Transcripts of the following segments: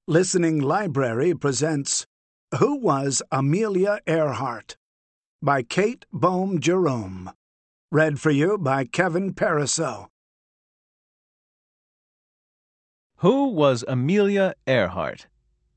Listening Library presents Who Was Amelia Earhart? By Kate Bohm Jerome. Read for you by Kevin Pariseau. Who was Amelia Earhart?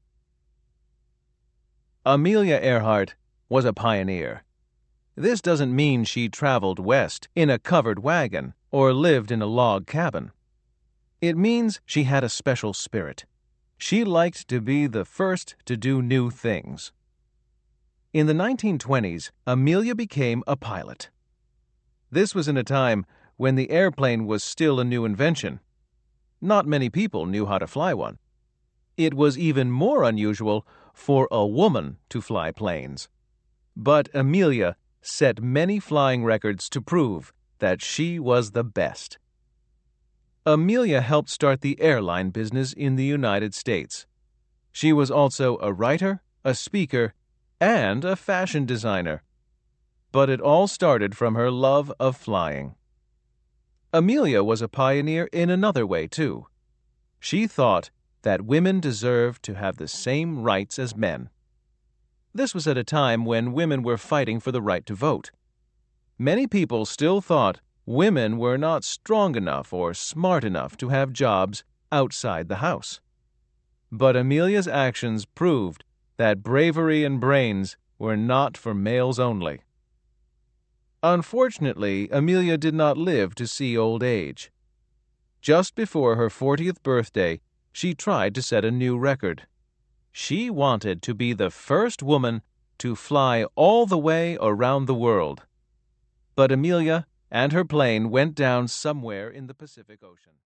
Amelia Earhart was a pioneer. This doesn't mean she traveled west in a covered wagon or lived in a log cabin. It means she had a special spirit. She liked to be the first to do new things. In the 1920s, Amelia became a pilot. This was in a time when the airplane was still a new invention. Not many people knew how to fly one. It was even more unusual for a woman to fly planes. But Amelia set many flying records to prove that she was the best. Amelia helped start the airline business in the United States. She was also a writer, a speaker, and a fashion designer. But it all started from her love of flying. Amelia was a pioneer in another way, too. She thought that women deserved to have the same rights as men. This was at a time when women were fighting for the right to vote. Many people still thought women were not strong enough or smart enough to have jobs outside the house. But Amelia's actions proved that bravery and brains were not for males only. Unfortunately, Amelia did not live to see old age. Just before her 40th birthday, she tried to set a new record. She wanted to be the first woman to fly all the way around the world. But Amelia and her plane went down somewhere in the Pacific Ocean.